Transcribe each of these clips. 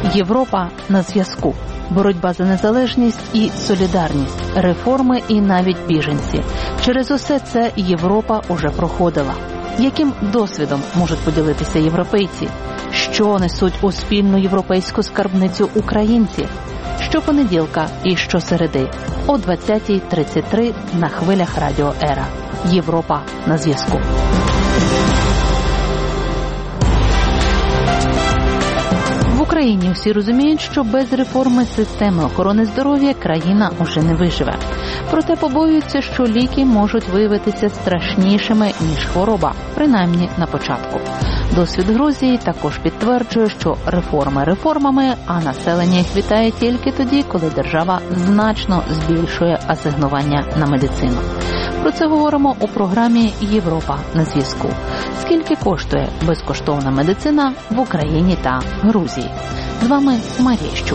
Європа на зв'язку. Боротьба за незалежність і солідарність, реформи і навіть біженці. Через усе це Європа уже проходила. Яким досвідом можуть поділитися європейці? Що несуть у спільну європейську скарбницю українці? Щопонеділка і щосереди о 20:33 на хвилях Радіо Ера. Європа на зв'язку. В Україні всі розуміють, що без реформи системи охорони здоров'я країна уже не виживе. Проте побоюються, що ліки можуть виявитися страшнішими, ніж хвороба, принаймні на початку. Досвід Грузії також підтверджує, що реформи реформами, а населення їх вітає тільки тоді, коли держава значно збільшує асигнування на медицину. Про це говоримо у програмі «Європа на зв'язку». Скільки коштує безкоштовна медицина в Україні та Грузії? З вами Марія Щук.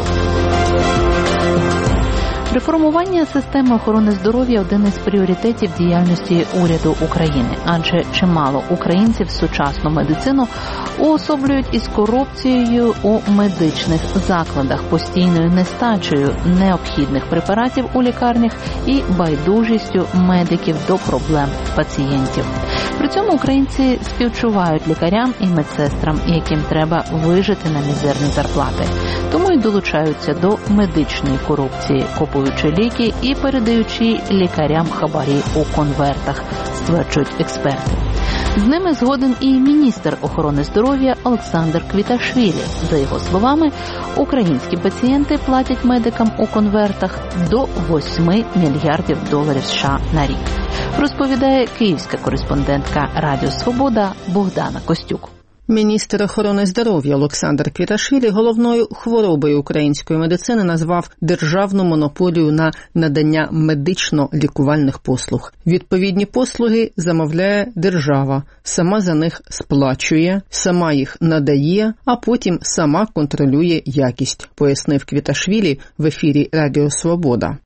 Реформування системи охорони здоров'я – один із пріоритетів діяльності уряду України, адже чимало українців сучасну медицину уособлюють із корупцією у медичних закладах, постійною нестачею необхідних препаратів у лікарнях і байдужістю медиків до проблем пацієнтів. При цьому українці співчувають лікарям і медсестрам, яким треба вижити на мізерні зарплати. Тому й долучаються до медичної корупції, купуючи ліки і передаючи лікарям хабарі у конвертах, стверджують експерти. З ними згоден і міністр охорони здоров'я Олександр Квіташвілі. За його словами, українські пацієнти платять медикам у конвертах до $8 мільярдів США на рік. Розповідає київська кореспондентка Радіо Свобода Богдана Костюк. Міністр охорони здоров'я Олександр Квіташвілі головною хворобою української медицини назвав державну монополію на надання медично-лікувальних послуг. Відповідні послуги замовляє держава, сама за них сплачує, сама їх надає, а потім сама контролює якість, пояснив Квіташвілі в ефірі Радіо Свобода.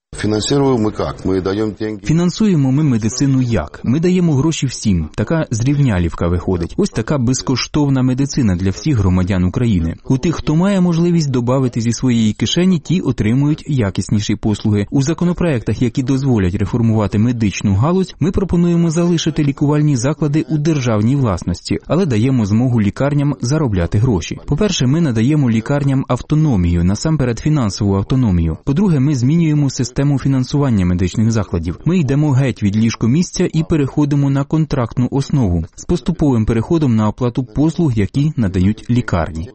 Фінансуємо ми медицину як? Ми даємо гроші всім. Така зрівнялівка виходить. Ось така безкоштовна медицина для всіх громадян України. У тих, хто має можливість добавити зі своєї кишені, ті отримують якісніші послуги. У законопроектах, які дозволять реформувати медичну галузь, ми пропонуємо залишити лікувальні заклади у державній власності, але даємо змогу лікарням заробляти гроші. По-перше, ми надаємо лікарням автономію, насамперед фінансову автономію. По-друге, ми змінюємо систему фінансування медичних закладів. Ми йдемо геть від ліжкомісця і переходимо на контрактну основу з поступовим переходом на оплату послуг, які надають лікарні.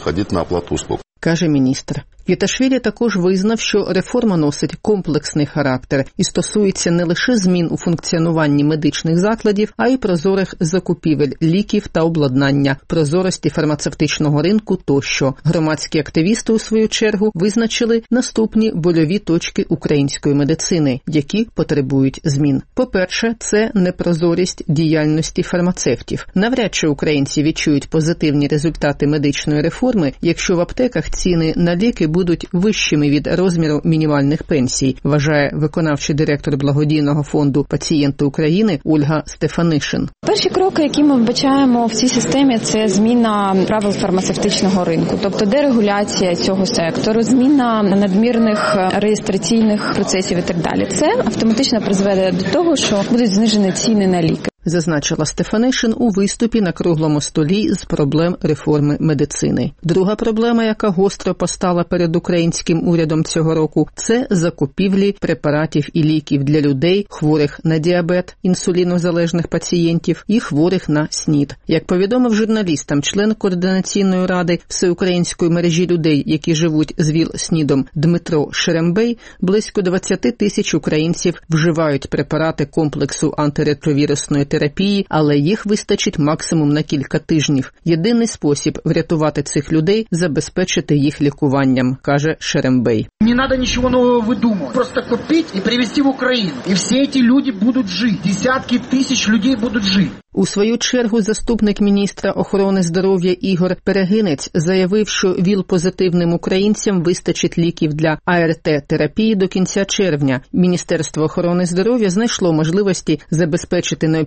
Каже міністр. Квіташвілі також визнав, що реформа носить комплексний характер і стосується не лише змін у функціонуванні медичних закладів, а й прозорих закупівель ліків та обладнання, прозорості фармацевтичного ринку тощо. Громадські активісти, у свою чергу, визначили наступні больові точки української медицини, які потребують змін. По-перше, це непрозорість діяльності фармацевтів. Навряд чи українці відчують позитивні результати медичної реформи, якщо в аптеках ціни на ліки будуть вищими від розміру мінімальних пенсій, вважає виконавчий директор благодійного фонду «Пацієнти України» Ольга Стефанишин. Перші кроки, які ми вбачаємо в цій системі, це зміна правил фармацевтичного ринку, тобто дерегуляція цього сектору, зміна надмірних реєстраційних процесів і так далі. Це автоматично призведе до того, що будуть знижені ціни на ліки. Зазначила Стефанишин у виступі на круглому столі з проблем реформи медицини. Друга проблема, яка гостро постала перед українським урядом цього року, це закупівлі препаратів і ліків для людей, хворих на діабет, інсулінозалежних пацієнтів і хворих на СНІД. Як повідомив журналістам член Координаційної ради Всеукраїнської мережі людей, які живуть з ВІЛ-СНІДом Дмитро Шерембей, близько 20 тисяч українців вживають препарати комплексу антиретровірусної терапії, але їх вистачить максимум на кілька тижнів. Єдиний спосіб врятувати цих людей – забезпечити їх лікуванням, каже Шерембей. Не треба нічого нового видумувати. Просто купити і привезти в Україну. І всі ці люди будуть жити. Десятки тисяч людей будуть жити. У свою чергу заступник міністра охорони здоров'я Ігор Перегинець заявив, що ВІЛ-позитивним українцям вистачить ліків для АРТ-терапії до кінця червня. Міністерство охорони здоров'я знайшло можливості забезпечити необхідні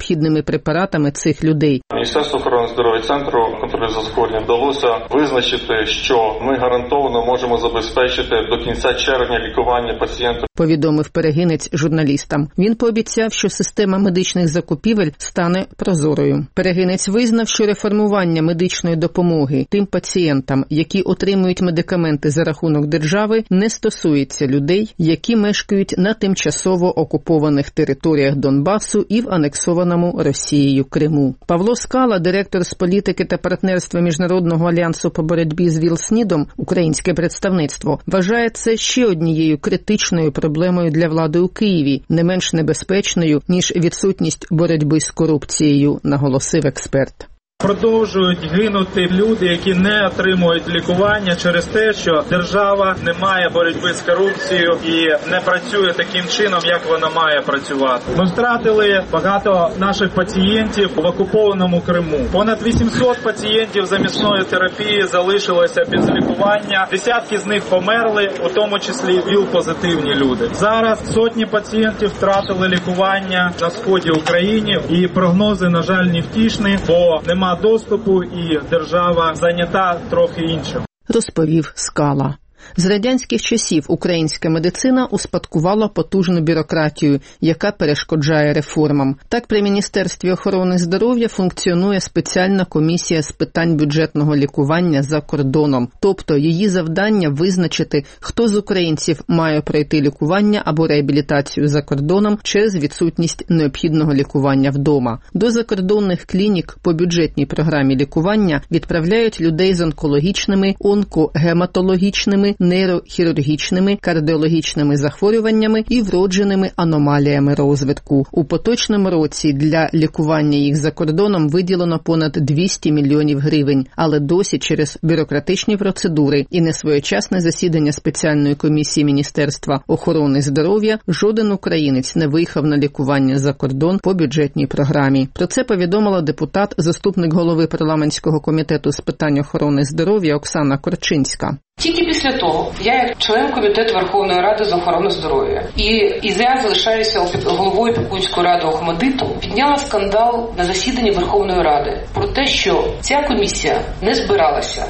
необхідними препаратами цих людей. Міністерство охорони здоров'я Центру контролю за захворюванням вдалося визначити, що ми гарантовано можемо забезпечити до кінця червня лікування пацієнтів. Повідомив Перегинець журналістам. Він пообіцяв, що система медичних закупівель стане прозорою. Перегинець визнав, що реформування медичної допомоги тим пацієнтам, які отримують медикаменти за рахунок держави, не стосується людей, які мешкають на тимчасово окупованих територіях Донбасу і в анексованому Росією Криму. Павло Скала, директор з політики та партнерства Міжнародного альянсу по боротьбі з ВІЛ-СНІДом, українське представництво, вважає це ще однією критичною проблемою для влади у Києві, не менш небезпечною, ніж відсутність боротьби з корупцією, наголосив експерт. Продовжують гинути люди, які не отримують лікування через те, що держава не має боротьби з корупцією і не працює таким чином, як вона має працювати. Ми втратили багато наших пацієнтів в окупованому Криму. Понад 800 пацієнтів замісної терапії залишилося без лікування. Десятки з них померли, у тому числі ВІЛ-позитивні люди. Зараз сотні пацієнтів втратили лікування на сході України, і прогнози, на жаль, невтішні, бо немає доступу і держава зайнята трохи іншим. Розповів Скала. З радянських часів українська медицина успадкувала потужну бюрократію, яка перешкоджає реформам. Так, при Міністерстві охорони здоров'я функціонує спеціальна комісія з питань бюджетного лікування за кордоном. Тобто її завдання визначити, хто з українців має пройти лікування або реабілітацію за кордоном через відсутність необхідного лікування вдома. До закордонних клінік по бюджетній програмі лікування відправляють людей з онкологічними, онкогематологічними, нейрохірургічними, кардіологічними захворюваннями і вродженими аномаліями розвитку. У поточному році для лікування їх за кордоном виділено понад 200 мільйонів гривень, але досі через бюрократичні процедури і несвоєчасне засідання спеціальної комісії Міністерства охорони здоров'я жоден українець не виїхав на лікування за кордон по бюджетній програмі. Про це повідомила депутат, заступник голови парламентського комітету з питань охорони здоров'я Оксана Корчинська. Тільки після того, я як член комітету Верховної Ради з охорони здоров'я і я залишаюся головою Опікунської ради Охматдиту, підняла скандал на засіданні Верховної Ради про те, що ця комісія не збиралася.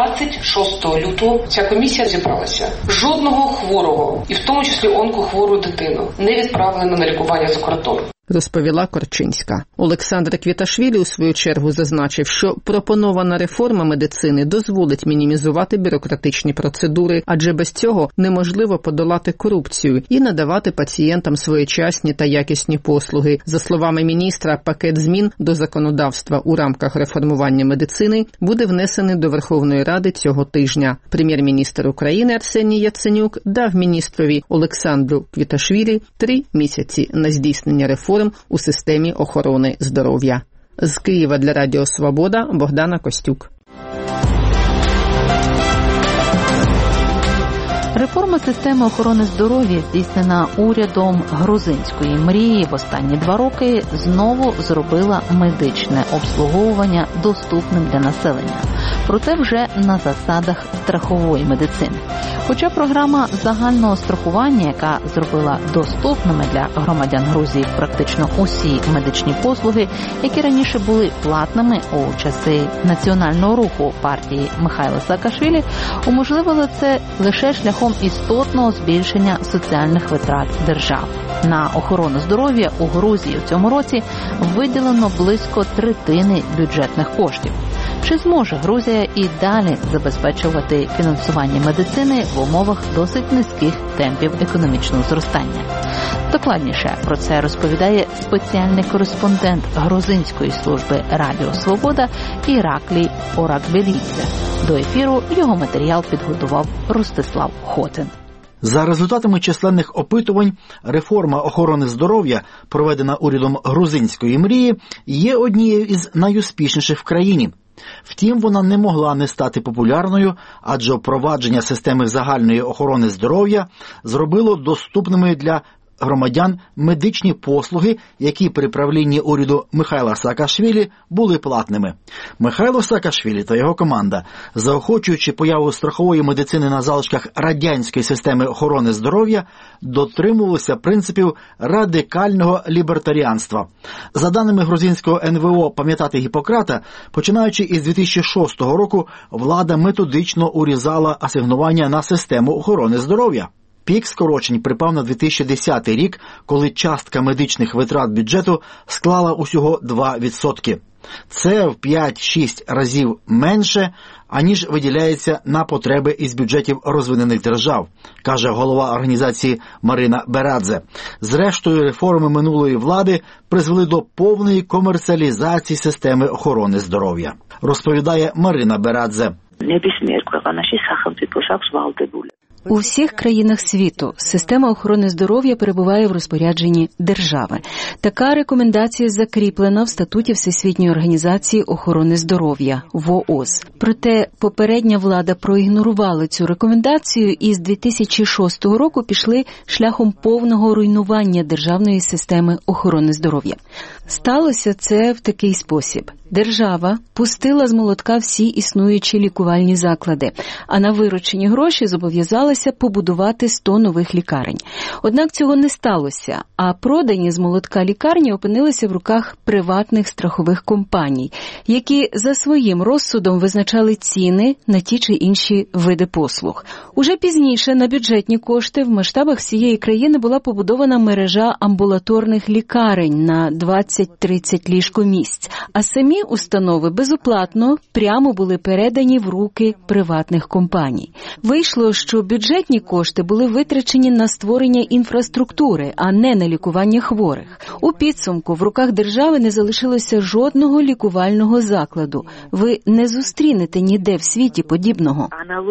26 лютого ця комісія зібралася. Жодного хворого, і в тому числі онкохвору дитину, не відправлено на лікування за кордон. Розповіла Корчинська. Олександр Квіташвілі у свою чергу зазначив, що пропонована реформа медицини дозволить мінімізувати бюрократичні процедури, адже без цього неможливо подолати корупцію і надавати пацієнтам своєчасні та якісні послуги. За словами міністра, пакет змін до законодавства у рамках реформування медицини буде внесений до Верховної Ради цього тижня. Прем'єр-міністр України Арсеній Яценюк дав міністрові Олександру Квіташвілі 3 місяці на здійснення реформ у системі охорони здоров'я. З Києва для Радіо Свобода Богдана Костюк. Реформа системи охорони здоров'я, здійснена урядом грузинської мрії в останні 2 роки, знову зробила медичне обслуговування доступним для населення. Проте вже на засадах страхової медицини. Хоча програма загального страхування, яка зробила доступними для громадян Грузії практично усі медичні послуги, які раніше були платними у часи національного руху партії Михайла Саакашвілі, уможливило це лише шляхом істотного збільшення соціальних витрат держав. На охорону здоров'я у Грузії в цьому році виділено близько 1/3 бюджетних коштів. Чи зможе Грузія і далі забезпечувати фінансування медицини в умовах досить низьких темпів економічного зростання? Докладніше про це розповідає спеціальний кореспондент грузинської служби Радіо Свобода Іраклій Оракбелідзе. До ефіру його матеріал підготував Ростислав Хотин. За результатами численних опитувань, реформа охорони здоров'я, проведена урядом грузинської мрії, є однією із найуспішніших в країні. Втім, вона не могла не стати популярною, адже впровадження системи загальної охорони здоров'я зробило доступними для громадян медичні послуги, які при правлінні уряду Михайла Саакашвілі були платними. Михайло Саакашвілі та його команда, заохочуючи появу страхової медицини на залишках радянської системи охорони здоров'я, дотримувалися принципів радикального лібертаріанства. За даними грузинського НВО «Пам'ятати Гіппократа», починаючи із 2006 року, влада методично урізала асигнування на систему охорони здоров'я. Пік скорочень припав на 2010 рік, коли частка медичних витрат бюджету склала усього 2%. Це в 5-6 разів менше, аніж виділяється на потреби із бюджетів розвинених держав, каже голова організації Марина Берадзе. Зрештою, реформи минулої влади призвели до повної комерціалізації системи охорони здоров'я, розповідає Марина Берадзе. У всіх країнах світу система охорони здоров'я перебуває в розпорядженні держави. Така рекомендація закріплена в статуті Всесвітньої організації охорони здоров'я ВООЗ. Проте попередня влада проігнорувала цю рекомендацію і з 2006 року пішли шляхом повного руйнування державної системи охорони здоров'я. Сталося це в такий спосіб. Держава пустила з молотка всі існуючі лікувальні заклади, а на виручені гроші зобов'язалася побудувати 100 нових лікарень. Однак цього не сталося, а продані з молотка лікарні опинилися в руках приватних страхових компаній, які за своїм розсудом визначали ціни на ті чи інші види послуг. Уже пізніше на бюджетні кошти в масштабах всієї країни була побудована мережа амбулаторних лікарень на 20-30 ліжкомісць, а самі установи безоплатно прямо були передані в руки приватних компаній. Вийшло, що бюджетні кошти були витрачені на створення інфраструктури, а не на лікування хворих. У підсумку в руках держави не залишилося жодного лікувального закладу. Ви не зустрінете ніде в світі подібного.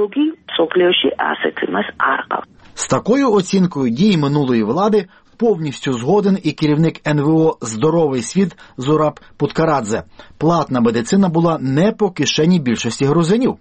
З такою оцінкою дій минулої влади повністю згоден і керівник НВО «Здоровий світ» Зураб Путкарадзе. Платна медицина була не по кишені більшості грузинів.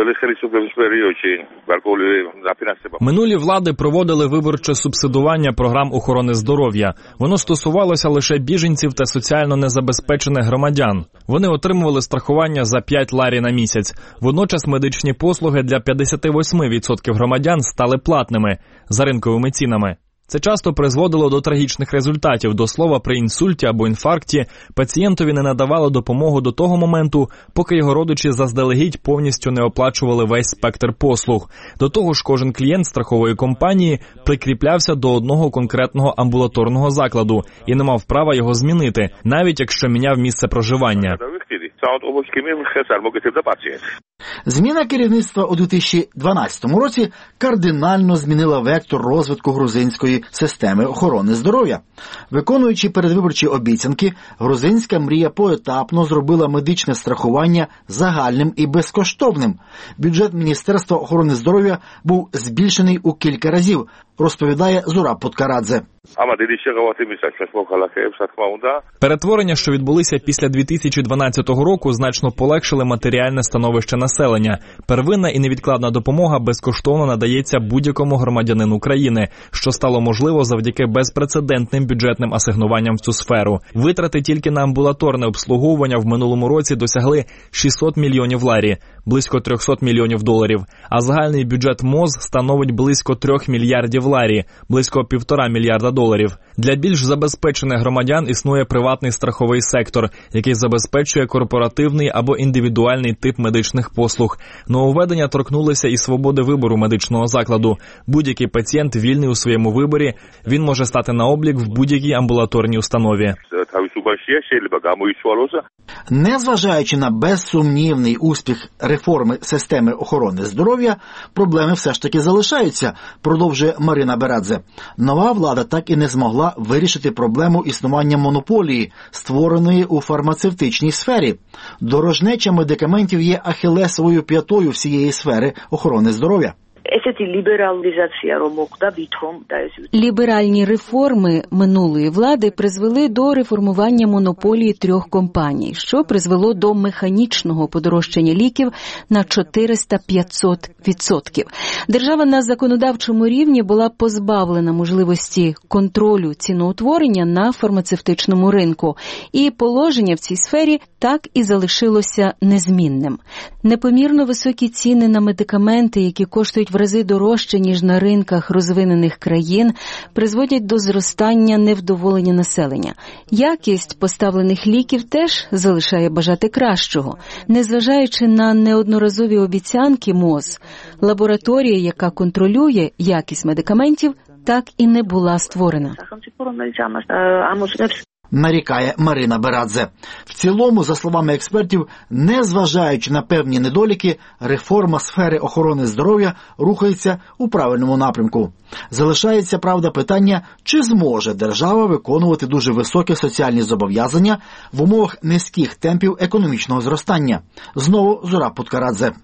Минулі влади проводили виборче субсидування програм охорони здоров'я. Воно стосувалося лише біженців та соціально незабезпечених громадян. Вони отримували страхування за 5 ларі на місяць. Водночас медичні послуги для 58% громадян стали платними за ринковими цінами. Це часто призводило до трагічних результатів. До слова, при інсульті або інфаркті пацієнтові не надавали допомогу до того моменту, поки його родичі заздалегідь повністю не оплачували весь спектр послуг. До того ж, кожен клієнт страхової компанії прикріплявся до одного конкретного амбулаторного закладу і не мав права його змінити, навіть якщо міняв місце проживання. Зміна керівництва у 2012 році кардинально змінила вектор розвитку грузинської системи охорони здоров'я. Виконуючи передвиборчі обіцянки, грузинська мрія поетапно зробила медичне страхування загальним і безкоштовним. Бюджет Міністерства охорони здоров'я був збільшений у кілька разів, розповідає Зураб Путкарадзе. Перетворення, що відбулися після 2012 року, значно полегшили матеріальне становище населення. Первинна і невідкладна допомога безкоштовно надається будь-якому громадянину країни, що стало можливо завдяки безпрецедентним бюджетним асигнуванням в цю сферу. Витрати тільки на амбулаторне обслуговування в минулому році досягли 600 мільйонів ларі, близько 300 мільйонів доларів, а загальний бюджет МОЗ становить близько 3 мільярдів ларі, близько 1,5 мільярда доларів. Для більш забезпечених громадян існує приватний страховий сектор, який забезпечує корпоративний або індивідуальний тип медичних послуг. Нововведення торкнулися і свободи вибору медичного закладу. Будь-який пацієнт вільний у своєму виборі, він може стати на облік в будь-якій амбулаторній установі. Незважаючи на безсумнівний успіх реформи системи охорони здоров'я, проблеми все ж таки залишаються, продовжує Марина Берадзе. Нова влада так і не змогла вирішити проблему існування монополії, створеної у фармацевтичній сфері. Дорожнеча медикаментів є ахілесовою п'ятою всієї сфери охорони здоров'я. Ліберальні реформи минулої влади призвели до реформування монополії 3 компаній, що призвело до механічного подорожчання ліків на 400-500%. Держава на законодавчому рівні була позбавлена можливості контролю ціноутворення на фармацевтичному ринку, і положення в цій сфері так і залишилося незмінним. Непомірно високі ціни на медикаменти, які коштують в рази дорожче, ніж на ринках розвинених країн, призводять до зростання невдоволення населення. Якість поставлених ліків теж залишає бажати кращого. Незважаючи на неодноразові обіцянки МОЗ, лабораторія, яка контролює якість медикаментів, так і не була створена. Нарікає Марина Берадзе. В цілому, за словами експертів, незважаючи на певні недоліки, реформа сфери охорони здоров'я рухається у правильному напрямку. Залишається, правда, питання, чи зможе держава виконувати дуже високі соціальні зобов'язання в умовах низьких темпів економічного зростання. Знову Зура Путкарадзе.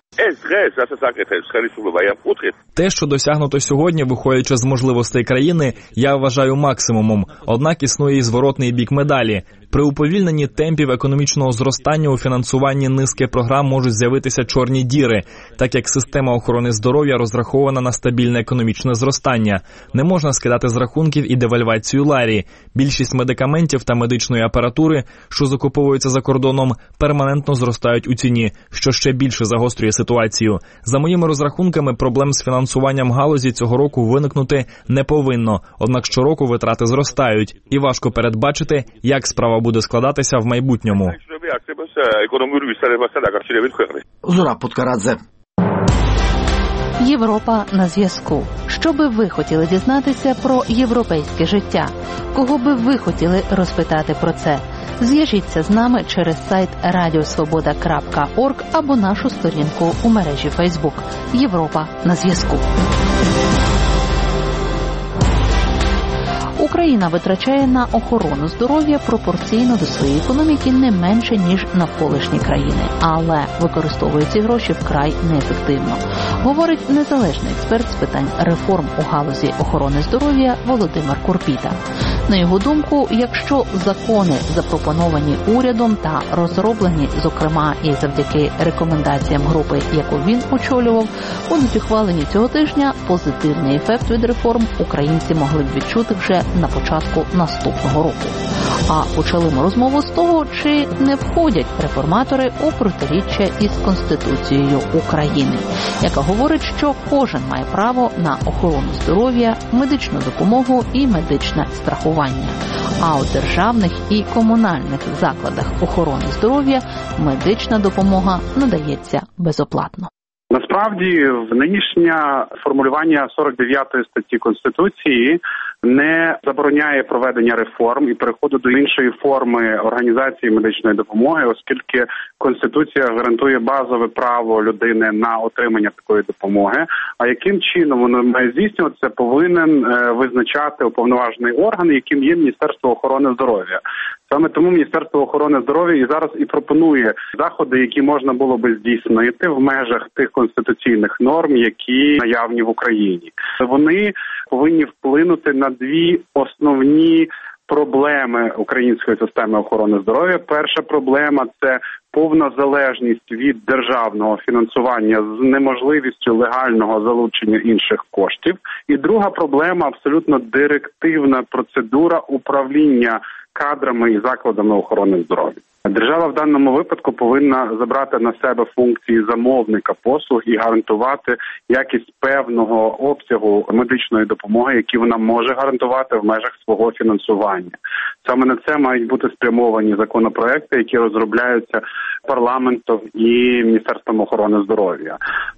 Те, що досягнуто сьогодні, виходячи з можливостей країни, я вважаю максимумом. Однак існує і зворотний бік медалі. При уповільненні темпів економічного зростання у фінансуванні низки програм можуть з'явитися чорні діри, так як система охорони здоров'я розрахована на стабільне економічне зростання. Не можна скидати з рахунків і девальвацію ларі. Більшість медикаментів та медичної апаратури, що закуповуються за кордоном, перманентно зростають у ціні, що ще більше загострює ситуацію. За моїми розрахунками, проблем з фінансуванням галузі цього року виникнути не повинно, однак щороку витрати зростають, і важко передбачити, як справа буде складатися в майбутньому. Зура Путкарадзе. Європа на зв'язку. Що би ви хотіли дізнатися про європейське життя? Кого би ви хотіли розпитати про це? Зв'яжіться з нами через сайт radiosvoboda.org або нашу сторінку у мережі Facebook. Європа на зв'язку. Україна витрачає на охорону здоров'я пропорційно до своєї економіки не менше, ніж навколишні країни, але використовує ці гроші вкрай неефективно, говорить незалежний експерт з питань реформ у галузі охорони здоров'я Володимир Курпіта. На його думку, якщо закони, запропоновані урядом та розроблені, зокрема і завдяки рекомендаціям групи, яку він очолював, будуть ухвалені цього тижня, позитивний ефект від реформ українці могли б відчути вже на початку наступного року. А почали ми розмову з того, чи не входять реформатори у протиріччя із Конституцією України, яка говорить, що кожен має право на охорону здоров'я, медичну допомогу і медичне страхування. А у державних і комунальних закладах охорони здоров'я медична допомога надається безоплатно. Насправді, нинішнє формулювання 49-ї статті Конституції не забороняє проведення реформ і переходу до іншої форми організації медичної допомоги, оскільки Конституція гарантує базове право людини на отримання такої допомоги. А яким чином воно має здійснюватися, повинен визначати уповноважений орган, яким є Міністерство охорони здоров'я. Саме тому Міністерство охорони здоров'я і зараз і пропонує заходи, які можна було би здійснити в межах тих конституційних норм, які наявні в Україні. Вони повинні вплинути на дві основні проблеми української системи охорони здоров'я. Перша проблема – це повна залежність від державного фінансування з неможливістю легального залучення інших коштів. І друга проблема – абсолютно директивна процедура управління кадрами і закладами охорони здоров'я. Держава в даному випадку повинна забрати на себе функції замовника послуг і гарантувати якість певного обсягу медичної допомоги, які вона може гарантувати в межах свого фінансування. Саме на це мають бути спрямовані законопроекти, які розробляються парламентом і Міністерством охорони здоров'я.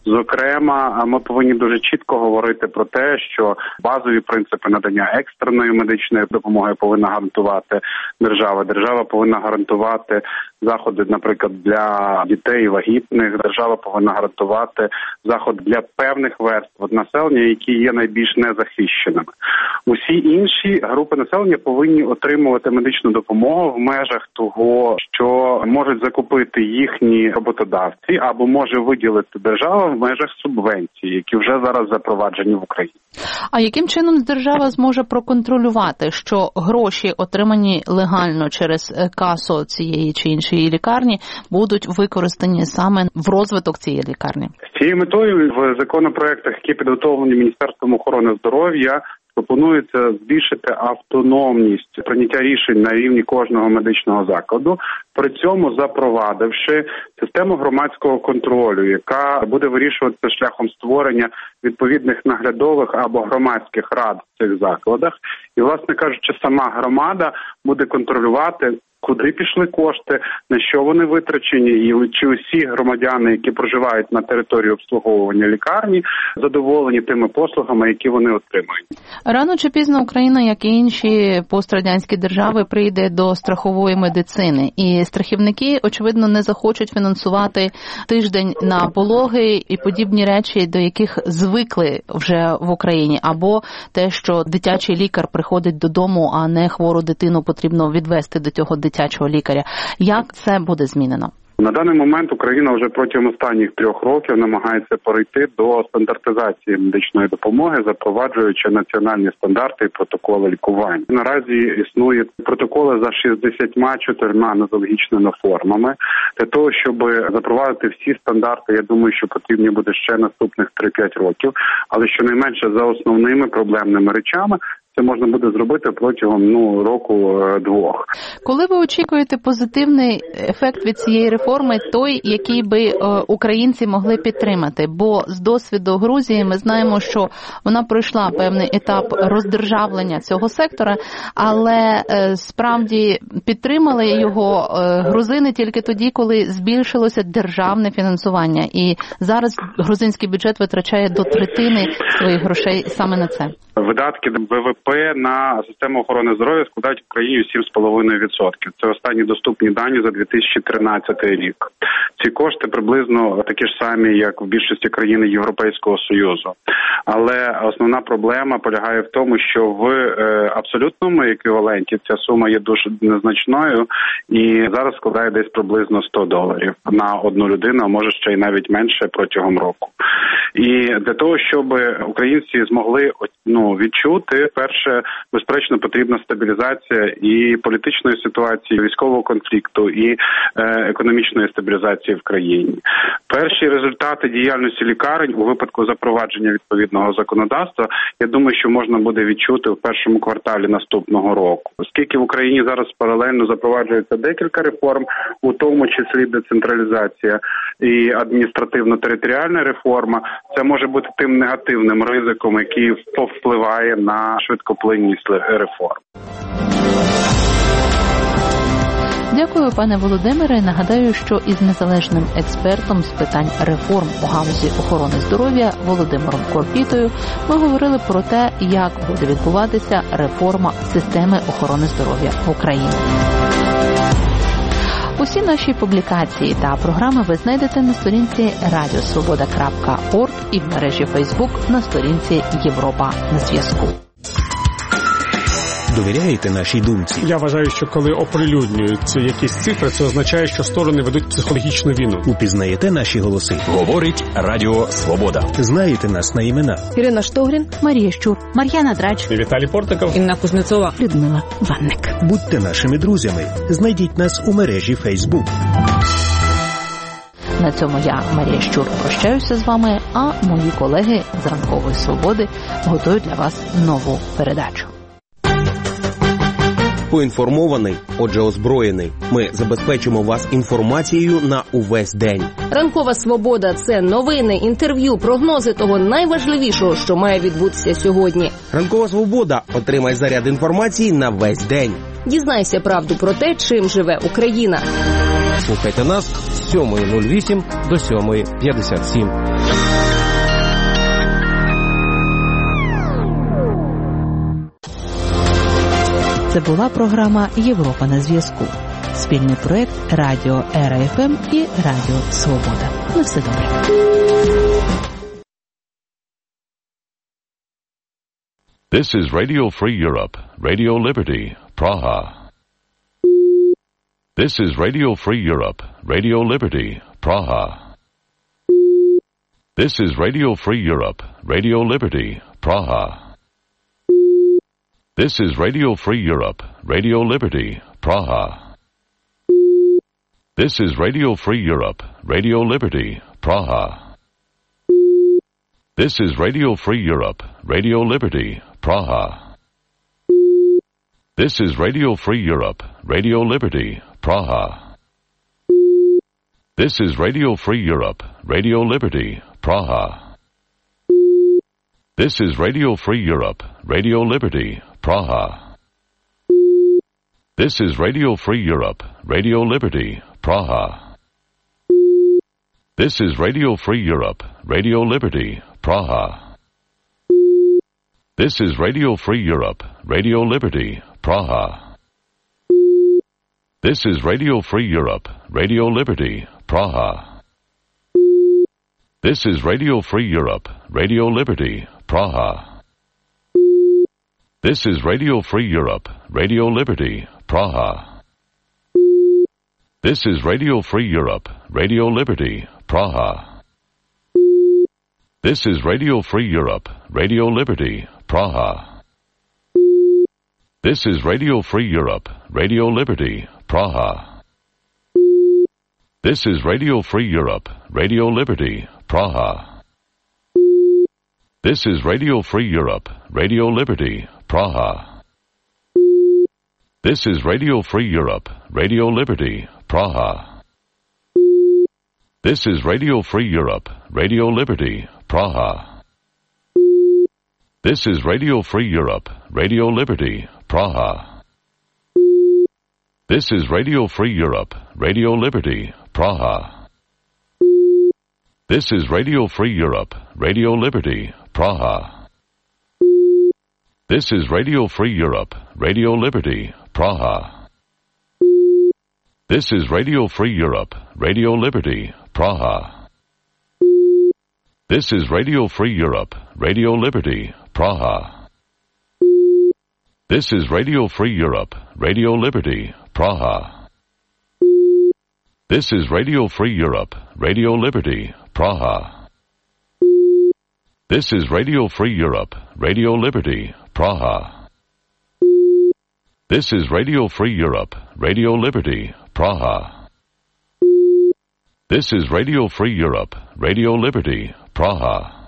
Зокрема, ми повинні дуже чітко говорити про те, що базові принципи надання екстреної медичної допомоги повинна гарантувати держава. Держава повинна гарантувати заходи, наприклад, для дітей вагітних. Держава повинна гарантувати заходи для певних верств населення, які є найбільш незахищеними. Усі інші групи населення повинні отримувати медичну допомогу в межах того, що можуть закупити їхні роботодавці, або може виділити держава в межах субвенцій, які вже зараз запроваджені в Україні. А яким чином держава зможе проконтролювати, що гроші, отримані легально через касу цієї чи іншої лікарні, будуть використані саме в розвиток цієї лікарні? З цією метою в законопроектах, які підготовлені Міністерством охорони здоров'я, пропонується збільшити автономність прийняття рішень на рівні кожного медичного закладу, при цьому запровадивши систему громадського контролю, яка буде вирішуватися шляхом створення відповідних наглядових або громадських рад в цих закладах. І, власне кажучи, сама громада буде контролювати, куди пішли кошти, на що вони витрачені, і чи усі громадяни, які проживають на території обслуговування лікарні, задоволені тими послугами, які вони отримують. Рано чи пізно Україна, як і інші пострадянські держави, прийде до страхової медицини. І страхівники, очевидно, не захочуть фінансувати тиждень на пологи і подібні речі, до яких звикли вже в Україні. Або те, що дитячий лікар приходить додому, а не хвору дитину потрібно відвести до цього дитячого лікаря. Як це буде змінено? На даний момент Україна вже протягом останніх 3 років намагається перейти до стандартизації медичної допомоги, запроваджуючи національні стандарти і протоколи лікування. Наразі існують протоколи за 64 нозологічними формами. Для того, щоб запровадити всі стандарти, я думаю, що потрібні буде ще наступних 3-5 років, але щонайменше за основними проблемними речами це можна буде зробити протягом року-двох. Коли ви очікуєте позитивний ефект від цієї реформи, той, який би українці могли підтримати? Бо з досвіду Грузії ми знаємо, що вона пройшла певний етап роздержавлення цього сектора, але справді підтримали його грузини тільки тоді, коли збільшилося державне фінансування. І зараз грузинський бюджет витрачає до 1/3 своїх грошей саме на це. Видатки ВВП на систему охорони здоров'я складають в Україні 7,5%. Це останні доступні дані за 2013 рік. Ці кошти приблизно такі ж самі, як в більшості країн Європейського Союзу. Але основна проблема полягає в тому, що в абсолютному еквіваленті ця сума є дуже незначною і зараз складає десь приблизно $100 на одну людину, а може ще й навіть менше протягом року. І для того, щоб українці змогли відчути, перше, безперечно, потрібна стабілізація і політичної ситуації, військового конфлікту, і економічної стабілізації в країні. Перші результати діяльності лікарень у випадку запровадження відповідного законодавства, я думаю, що можна буде відчути в першому кварталі наступного року. Оскільки в Україні зараз паралельно запроваджується декілька реформ, у тому числі децентралізація і адміністративно-територіальна реформа, це може бути тим негативним ризиком, який повпливає на швидкоплинність реформ. Дякую, пане Володимире. Нагадаю, що із незалежним експертом з питань реформ у галузі охорони здоров'я Володимиром Корпітою ми говорили про те, як буде відбуватися реформа системи охорони здоров'я в Україні. Усі наші публікації та програми ви знайдете на сторінці radiosvoboda.org і в мережі Facebook на сторінці Європа на зв'язку. Довіряєте нашій думці? Я вважаю, що коли оприлюднюються якісь цифри, це означає, що сторони ведуть психологічну війну. Упізнаєте наші голоси? Говорить Радіо Свобода. Знаєте нас на імена? Ірина Штогрін, Марія Щур, Мар'яна Драч, Віталій Портников, Інна Кузнецова, Людмила Ванник. Будьте нашими друзями. Знайдіть нас у мережі Facebook. На цьому я, Марія Щур, прощаюся з вами, а мої колеги з Ранкової Свободи готують для вас нову передачу. Поінформований, отже озброєний. Ми забезпечимо вас інформацією на увесь день. Ранкова Свобода – це новини, інтерв'ю, прогнози того найважливішого, що має відбутися сьогодні. Ранкова Свобода. Отримай заряд інформації на весь день. Дізнайся правду про те, чим живе Україна. Слухайте нас з 7:08 до 7:57. Це була програма «Європа на зв'язку». Спільний проект Радіо РФМ і Радіо Свобода. На все добре. This is Radio Free Europe, Radio Liberty, Praha. This is Radio Free Europe, Radio Liberty, Praha. This is Radio Free Europe, Radio Liberty, Praha. This is Radio Free Europe, Radio Liberty, Praha. This is Radio Free Europe, Radio Liberty, Praha. This is Radio Free Europe, Radio Liberty, Praha. This is Radio Free Europe, Radio Liberty, Praha. This is Radio Free Europe, Radio Liberty, Praha. This is Radio Free Europe, Radio Liberty, Praha. This is Radio Free Europe, Radio Liberty, Praha. This is Radio Free Europe, Radio Liberty, Praha. This is Radio Free Europe, Radio Liberty, Praha. This is Radio Free Europe, Radio Liberty, Praha. This is Radio Free Europe, Radio Liberty, Praha. This is Radio Free Europe, Radio Liberty, Praha. This is Radio Free Europe, Radio Liberty, Praha. This is Radio Free Europe, Radio Liberty, Praha. This is Radio Free Europe, Radio Liberty, Praha. This is Radio Free Europe, Radio Liberty, Praha. This is Radio Free Europe, Radio Liberty, Praha. This is Radio Free Europe, Radio Liberty, Praha. This is Radio Free Europe, Radio Liberty, Praha. This is Radio Free Europe, Radio Liberty, Praha. This is Radio Free Europe, Radio Liberty, Praha. This is Radio Free Europe, Radio Liberty, Praha. This is Radio Free Europe, Radio Liberty, Praha. This is Radio Free Europe, Radio Liberty, Praha. This is Radio Free Europe, Radio Liberty, Praha. This is Radio Free Europe, Radio Liberty, Praha. This is Radio Free Europe, Radio Liberty, Praha. This is Radio Free Europe, Radio Liberty, Praha. This is Radio Free Europe, Radio Liberty, Praha. This is Radio Free Europe, Radio Liberty, Praha.